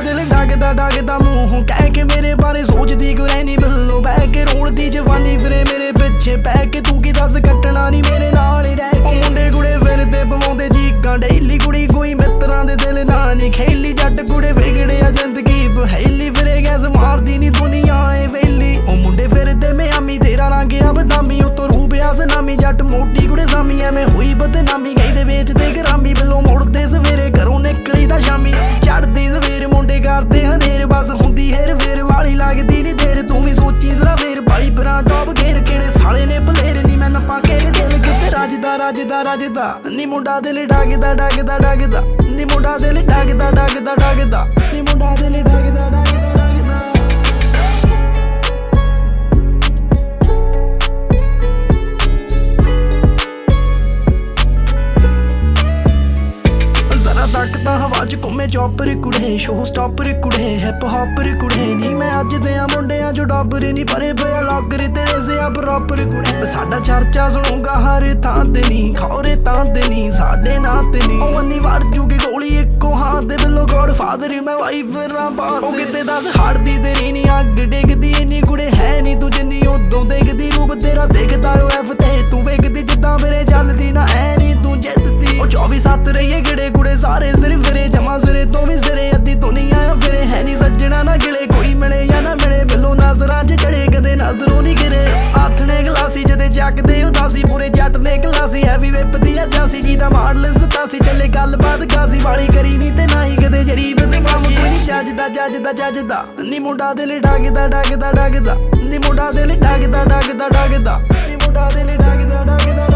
दिल डगदा डगदा मूहों कह के मेरे बारे सोचदी कोई रहनी मिलो बह के रोलदी जवानी फिरे मेरे पिछे पै के तू की दस कट्टना नी मेरे नाल ही रह के मुंडे कुड़े फिरदे पवाउंदे चीकां डेली कुड़ी कोई मित्रां दे दिल ना नी खेली जट कुड़े विगड़िया जिंदगी बहेली फिरे गैस मारदी नी दुनिया ए वेली ओ मुंडे फिरदे मियामी तेरा रंग आ बदामी उतो रूप आ सनामी जट मोटी कुड़े सामी एवें होई बदनामी गई दे वेचदे ग्रामी बिलो मुड़दे सवेरे घरों निकली दा शामी चढ़दी सवेर मुंडे करदे हनेर बस हुंदी हेर फेर वाली लगदी नी देर तू भी सोची जरा फेर भाई भरा टॉप घेर केड़े साले ने बलेर नी मैं नपा केर दिल किते रजदा रजदा रजदा नी मुंडा दिल डगदा डगदा डगदा नी मुंडा दिल डगदा डगदा डगदा नी मुंडा दिल डगदा डगदा तकदा हवा च घूमे चौपर कुड़े शो स्टॉपर कुड़े हिप हॉपर कुड़े नी मैं अज दियां मुंडियां जो डॉबर नी भरे पे लॉकर तेरे से प्रॉपर कुड़े साडा चर्चा सुनूंगा हर थां ते नी खौरे तां ते नी साडे नां ते नी ओ मन्नी वार जूगी गोली इको हां ते बिलो गॉड फादर मैं वाइफ रा बास ओ किते दस हाड़दी तेरी नी अग डिगदी इन्नी कुड़े है नी तू जिन्नी उदों देखदी रूप तेरा देखदा ओ एफ ते तू वेखदी जिद्दां मेरे चलदी ना ऐ नी तू जितदी ओ 24/7 रहिए गिड़े कुड़े सारे सिर फिरे जमा सिरे तो भी सिरे अद्धी दुनिया फिरे है नी सज्जना ना गिले कोई मिले या ना मिले बिलो नजरां च चढ़े कदे नजरों नी गिरे आथने गलासी जदे चकदे उदासी पूरे जट ने गलासी हैवी विप दी अजासी जी दा मॉडल 87 चले गलबात गासी वाली करी नी ते ना ही कदे जरीब ते काम कोई नी जजदा नी मुंडा दिल डगदा डगदा डगदा नी मुंडा दिल डगदा डगदा डगदा नी मुंडा दिल डगदा डगदा